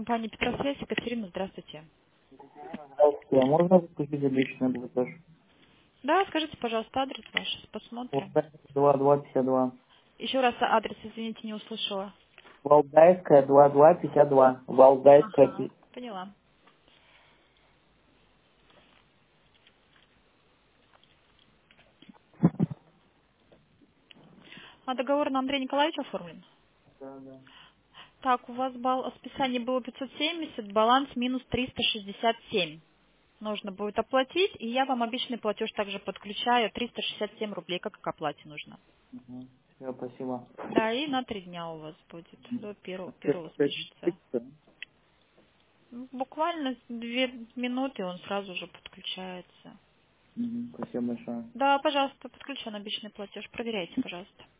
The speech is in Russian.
компания Петросвязь, Екатерина, здравствуйте. Здравствуйте, а можно подключить личный платеж? Да, скажите, пожалуйста, адрес ваш, посмотрим. Валдайская 2252. Еще раз адрес, извините, не услышала. Валдайская 2252. Валдайская Ага, поняла. А договор на Андрея Николаевича оформлен? Да. Так, у вас списание было 570, баланс минус 367. Нужно будет оплатить, и я вам обычный платеж также подключаю, 367 рублей, как к оплате нужно. Угу. Все, спасибо. Да, и на 3 дня у вас будет, до первого спишется. Буквально 2 минуты, он сразу же подключается. Спасибо большое. Да, пожалуйста, подключен обычный платеж. Проверяйте, пожалуйста.